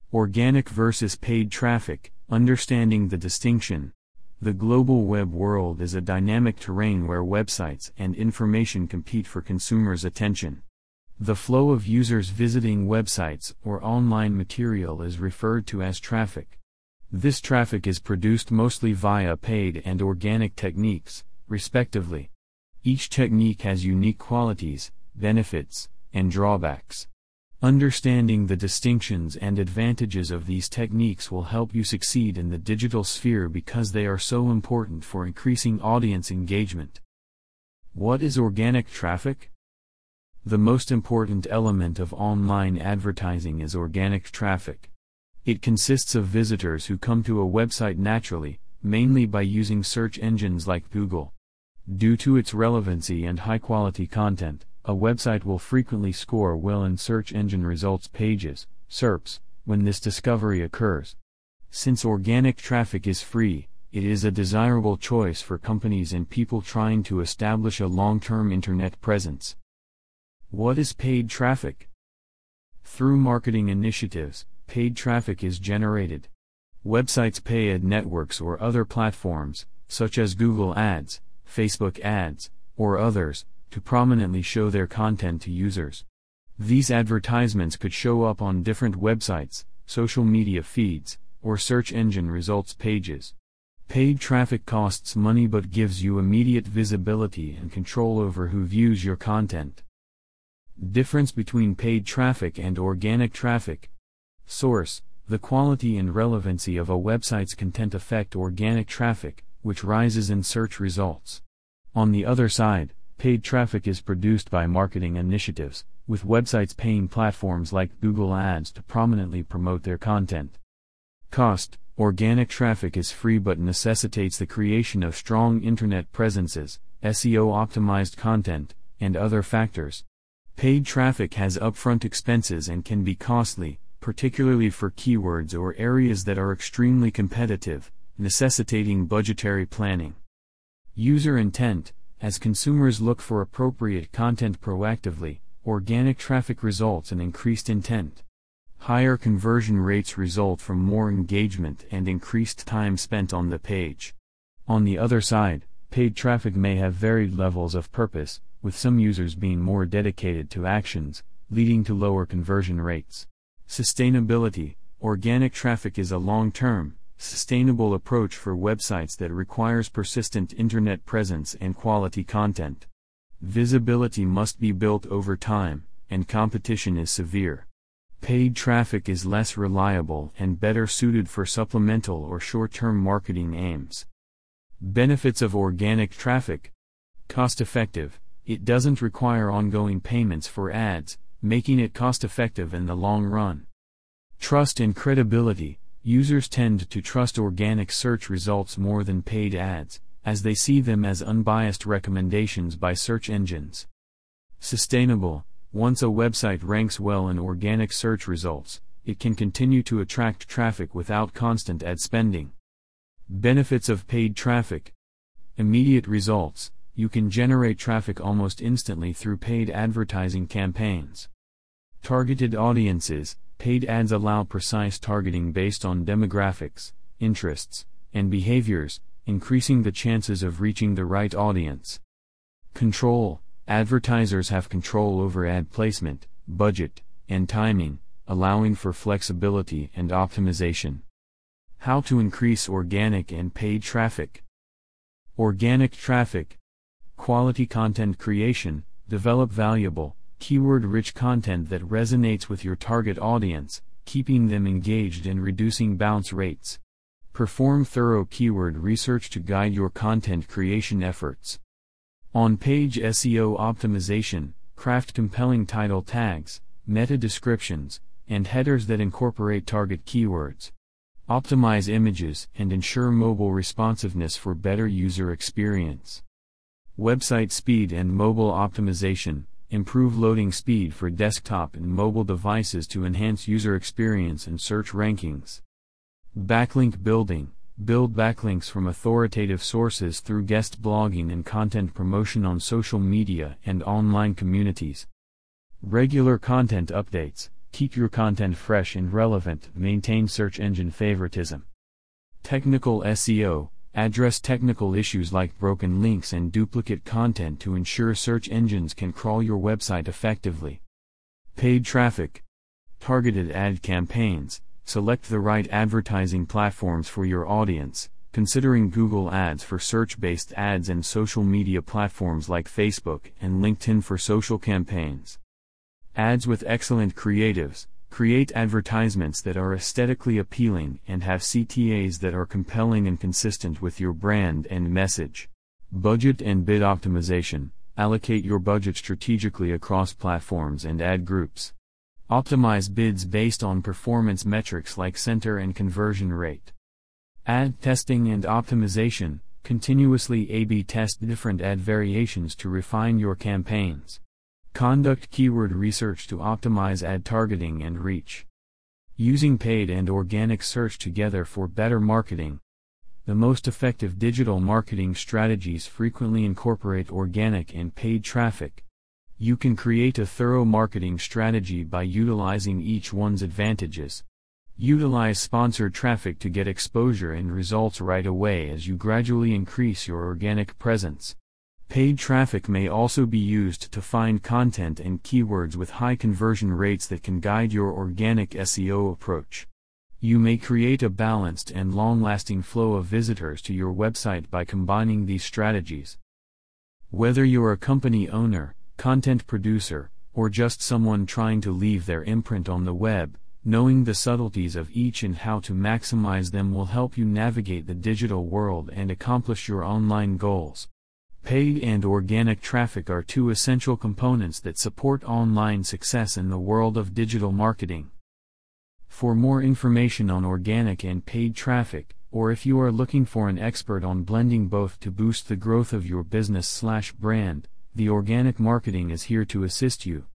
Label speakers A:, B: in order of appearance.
A: Organic versus paid traffic, understanding the distinction. The global web world is a dynamic terrain where websites and information compete for consumers' attention. The flow of users visiting websites or online material is referred to as traffic. This traffic is produced mostly via paid and organic techniques, respectively. Each technique has unique qualities, benefits, and drawbacks. Understanding the distinctions and advantages of these techniques will help you succeed in the digital sphere because they are so important for increasing audience engagement. What is organic traffic? The most important element of online advertising is organic traffic. It consists of visitors who come to a website naturally, mainly by using search engines like Google. Due to its relevancy and high-quality content, a website will frequently score well in search engine results pages, SERPs, when this discovery occurs. Since organic traffic is free, it is a desirable choice for companies and people trying to establish a long-term internet presence. What is paid traffic? Through marketing initiatives, paid traffic is generated. Websites pay ad networks or other platforms, such as Google Ads, Facebook Ads, or others, to prominently show their content to users. These advertisements could show up on different websites, social media feeds, or search engine results pages. Paid traffic costs money but gives you immediate visibility and control over who views your content. Difference between paid traffic and organic traffic. Source: the quality and relevancy of a website's content affect organic traffic, which rises in search results. On the other side, paid traffic is produced by marketing initiatives, with websites paying platforms like Google Ads to prominently promote their content. Cost: organic traffic is free but necessitates the creation of strong internet presences, SEO-optimized content, and other factors. Paid traffic has upfront expenses and can be costly, particularly for keywords or areas that are extremely competitive, necessitating budgetary planning. User intent: as consumers look for appropriate content proactively, organic traffic results in increased intent. Higher conversion rates result from more engagement and increased time spent on the page. On the other side, paid traffic may have varied levels of purpose, with some users being more dedicated to actions, leading to lower conversion rates. Sustainability: organic traffic is a long-term, sustainable approach for websites that requires persistent internet presence and quality content. Visibility must be built over time, and competition is severe. Paid traffic is less reliable and better suited for supplemental or short-term marketing aims. Benefits of organic traffic: cost-effective: it doesn't require ongoing payments for ads, making it cost-effective in the long run. Trust and credibility: users tend to trust organic search results more than paid ads, as they see them as unbiased recommendations by search engines. Sustainable: once a website ranks well in organic search results, it can continue to attract traffic without constant ad spending. Benefits of paid traffic: immediate results: you can generate traffic almost instantly through paid advertising campaigns. Targeted audiences: paid ads allow precise targeting based on demographics, interests, and behaviors, increasing the chances of reaching the right audience. Control: advertisers have control over ad placement, budget, and timing, allowing for flexibility and optimization. How to increase organic and paid traffic. Organic traffic: quality content creation: develop valuable, keyword-rich content that resonates with your target audience, keeping them engaged and reducing bounce rates. Perform thorough keyword research to guide your content creation efforts. On-page SEO optimization: craft compelling title tags, meta descriptions, and headers that incorporate target keywords. Optimize images and ensure mobile responsiveness for better user experience. Website speed and mobile optimization: improve loading speed for desktop and mobile devices to enhance user experience and search rankings. Backlink building: build backlinks from authoritative sources through guest blogging and content promotion on social media and online communities. Regular content updates: Keep your content fresh and relevant. Maintain search engine favoritism. Technical SEO. Address technical issues like broken links and duplicate content to ensure search engines can crawl your website effectively. Paid traffic. Targeted ad campaigns. Select the right advertising platforms for your audience, considering Google Ads for search-based ads and social media platforms like Facebook and LinkedIn for social campaigns. Ads with excellent creatives. Create advertisements that are aesthetically appealing and have CTAs that are compelling and consistent with your brand and message. Budget and bid optimization. Allocate your budget strategically across platforms and ad groups. Optimize bids based on performance metrics like center and conversion rate. Ad testing and optimization. Continuously A/B test different ad variations to refine your campaigns. Conduct keyword research to optimize ad targeting and reach. Using paid and organic search together for better marketing. The most effective digital marketing strategies frequently incorporate organic and paid traffic. You can create a thorough marketing strategy by utilizing each one's advantages. Utilize sponsored traffic to get exposure and results right away as you gradually increase your organic presence. Paid traffic may also be used to find content and keywords with high conversion rates that can guide your organic SEO approach. You may create a balanced and long-lasting flow of visitors to your website by combining these strategies. Whether you're a company owner, content producer, or just someone trying to leave their imprint on the web, knowing the subtleties of each and how to maximize them will help you navigate the digital world and accomplish your online goals. Paid and organic traffic are two essential components that support online success in the world of digital marketing. For more information on organic and paid traffic, or if you are looking for an expert on blending both to boost the growth of your business/brand, The Organic Marketing is here to assist you.